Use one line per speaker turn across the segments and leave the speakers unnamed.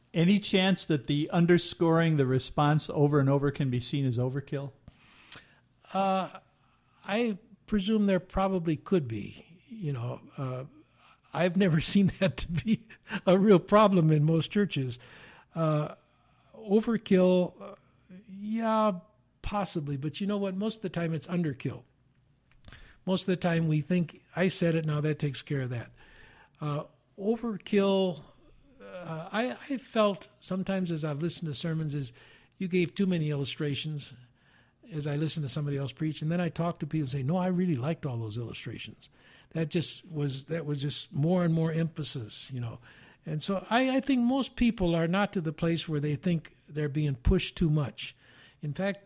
Any chance that the underscoring the response over and over can be seen as overkill?
I presume there probably could be. I've never seen that to be a real problem in most churches. Overkill, yeah, possibly. But you know what? Most of the time it's underkill. Most of the time we think, I said it, now that takes care of that. Overkill, I felt sometimes as I've listened to sermons is you gave too many illustrations as I listened to somebody else preach. And then I talked to people and say, no, I really liked all those illustrations. That was just more and more emphasis, And so I think most people are not to the place where they think they're being pushed too much. In fact,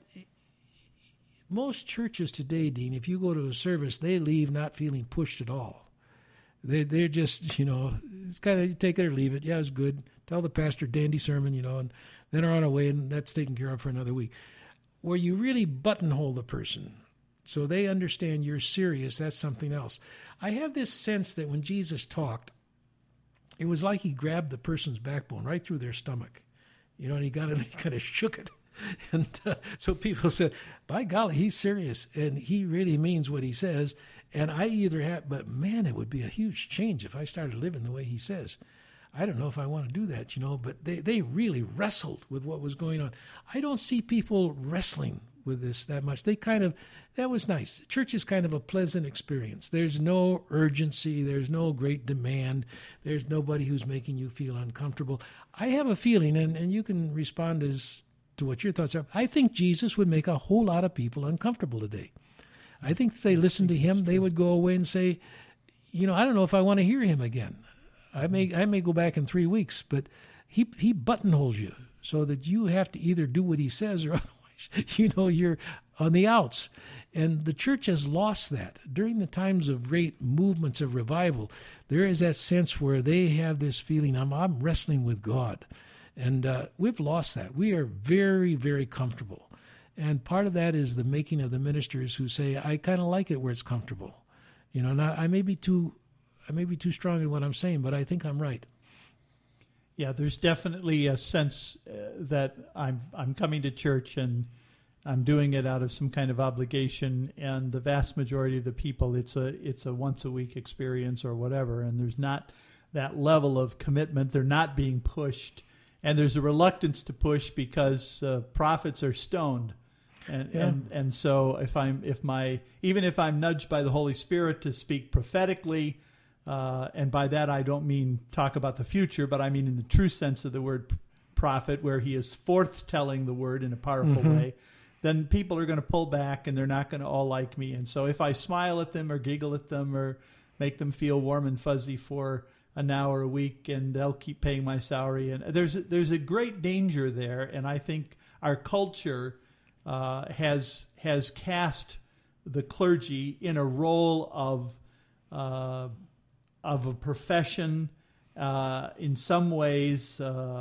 most churches today, Dean, if you go to a service, they leave not feeling pushed at all. They're just, it's kind of take it or leave it. Yeah, it's good. Tell the pastor, dandy sermon, and then they're on our way, and that's taken care of for another week. Where you really buttonhole the person so they understand you're serious, that's something else. I have this sense that when Jesus talked, it was like he grabbed the person's backbone right through their stomach, and he got it, he kind of shook it. And so people said, by golly, he's serious, and he really means what he says. And I either have, but man, it would be a huge change if I started living the way he says. I don't know if I want to do that, but they really wrestled with what was going on. I don't see people wrestling with this that much. That was nice. Church is kind of a pleasant experience. There's no urgency. There's no great demand. There's nobody who's making you feel uncomfortable. I have a feeling, and you can respond as to what your thoughts are. I think Jesus would make a whole lot of people uncomfortable today. I think if they listened to him, they would go away and say, I don't know if I want to hear him again. I may go back in 3 weeks, but he buttonholes you so that you have to either do what he says or otherwise, you're on the outs. And the church has lost that. During the times of great movements of revival, there is that sense where they have this feeling, I'm wrestling with God. And we've lost that. We are very, very comfortable. And part of that is the making of the ministers who say, I kind of like it where it's comfortable. Now I may be too strong in what I'm saying, but I think I'm right.
Yeah, there's definitely a sense that I'm coming to church and I'm doing it out of some kind of obligation, and the vast majority of the people, it's a once a week experience or whatever, and there's not that level of commitment. They're not being pushed, and there's a reluctance to push because prophets are stoned. And so even if I'm nudged by the Holy Spirit to speak prophetically, and by that I don't mean talk about the future, but I mean in the true sense of the word prophet, where he is forth-telling the word in a powerful way, then people are going to pull back and they're not going to all like me. And so if I smile at them or giggle at them or make them feel warm and fuzzy for an hour a week, and they'll keep paying my salary. And there's a great danger there, and I think our culture has cast the clergy in a role of a profession. In some ways,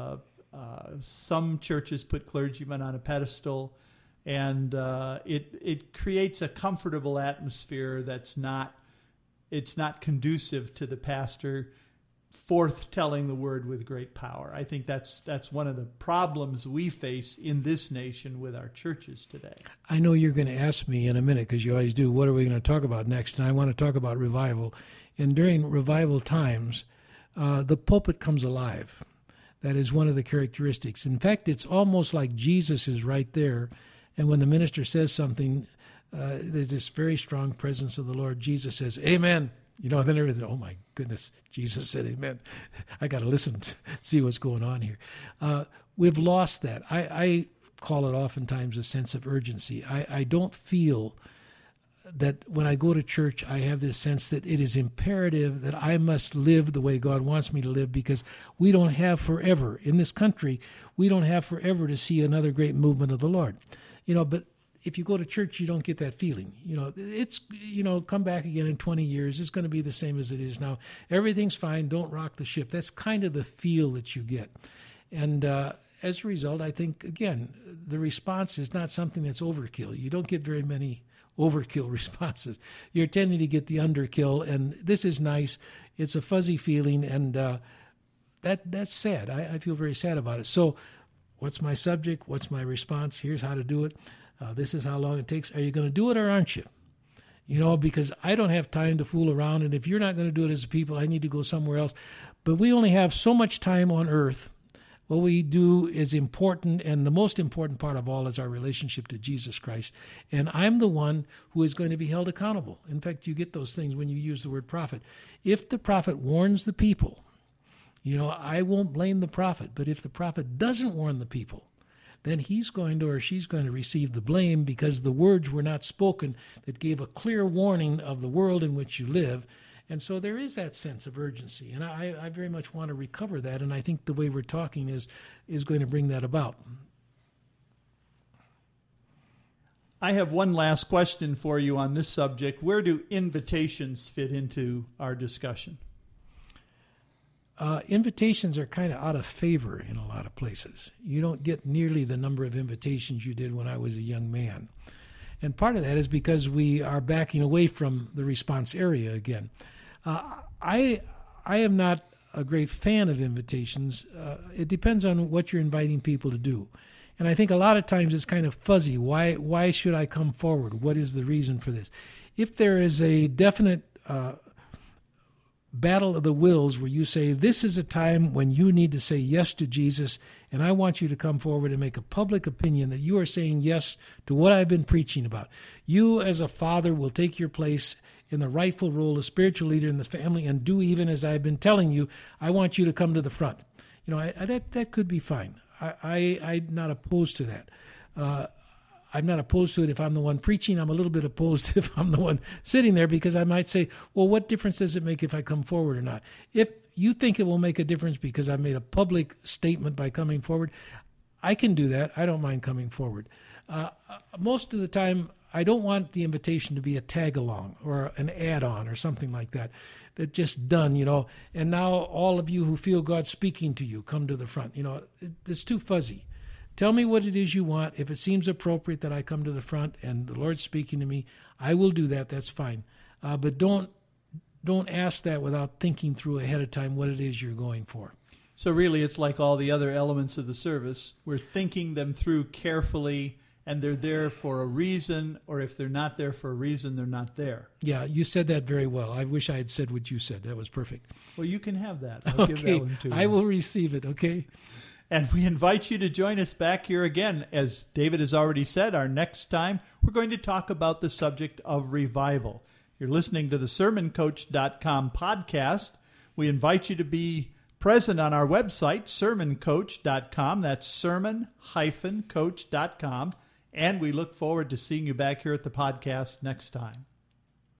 some churches put clergymen on a pedestal, and it creates a comfortable atmosphere that's not conducive to the pastor forth telling the word with great power. I think that's one of the problems we face in this nation with our churches today.
I know you're going to ask me in a minute, because you always do, what are we going to talk about next? And I want to talk about revival. And during revival times, the pulpit comes alive. That is one of the characteristics. In fact, it's almost like Jesus is right there. And when the minister says something, there's this very strong presence of the Lord. Jesus says, amen. Then everything, oh my goodness, Jesus said amen. I got to listen, see what's going on here. We've lost that. I call it oftentimes a sense of urgency. I don't feel that when I go to church, I have this sense that it is imperative that I must live the way God wants me to live, because we don't have forever. In this country, we don't have forever to see another great movement of the Lord. But if you go to church, you don't get that feeling. It's, come back again in 20 years. It's going to be the same as it is now. Everything's fine. Don't rock the ship. That's kind of the feel that you get. And as a result, I think, again, the response is not something that's overkill. You don't get very many overkill responses. You're tending to get the underkill, and this is nice. It's a fuzzy feeling, and that's sad. I feel very sad about it. So what's my subject? What's my response? Here's how to do it. This is how long it takes. Are you going to do it or aren't you? Because I don't have time to fool around. And if you're not going to do it as a people, I need to go somewhere else. But we only have so much time on earth. What we do is important, and the most important part of all is our relationship to Jesus Christ. And I'm the one who is going to be held accountable. In fact, you get those things when you use the word prophet. If the prophet warns the people, I won't blame the prophet. But if the prophet doesn't warn the people, then he's going to or she's going to receive the blame because the words were not spoken that gave a clear warning of the world in which you live. And so there is that sense of urgency. And I very much want to recover that. And I think the way we're talking is going to bring that about.
I have one last question for you on this subject. Where do invitations fit into our discussion?
Invitations are kind of out of favor in a lot of places. You don't get nearly the number of invitations you did when I was a young man. And part of that is because we are backing away from the response area again. I am not a great fan of invitations. It depends on what you're inviting people to do. And I think a lot of times it's kind of fuzzy. Why should I come forward? What is the reason for this? If there is a definite battle of the wills where you say, this is a time when you need to say yes to Jesus, and I want you to come forward and make a public opinion that you are saying yes to what I've been preaching about. You as a father will take your place in the rightful role of spiritual leader in the family and do even as I've been telling you. I want you to come to the front. That could be fine. I'm not opposed to that. I'm not opposed to it if I'm the one preaching. I'm a little bit opposed if I'm the one sitting there because I might say, well, what difference does it make if I come forward or not? If you think it will make a difference because I've made a public statement by coming forward, I can do that. I don't mind coming forward. Most of the time, I don't want the invitation to be a tag-along or an add-on or something like that. That's just done, and now all of you who feel God speaking to you, come to the front. It's too fuzzy. Tell me what it is you want. If it seems appropriate that I come to the front and the Lord's speaking to me, I will do that. That's fine. But don't ask that without thinking through ahead of time what it is you're going for.
So really, it's like all the other elements of the service. We're thinking them through carefully, and they're there for a reason, or if they're not there for a reason, they're not there.
Yeah, you said that very well. I wish I had said what you said. That was perfect.
Well, you can have that. I'll give that one to you.
I will receive it, okay?
And we invite you to join us back here again. As David has already said, our next time we're going to talk about the subject of revival. You're listening to the SermonCoach.com podcast. We invite you to be present on our website, SermonCoach.com. That's sermon-coach.com. And we look forward to seeing you back here at the podcast next time.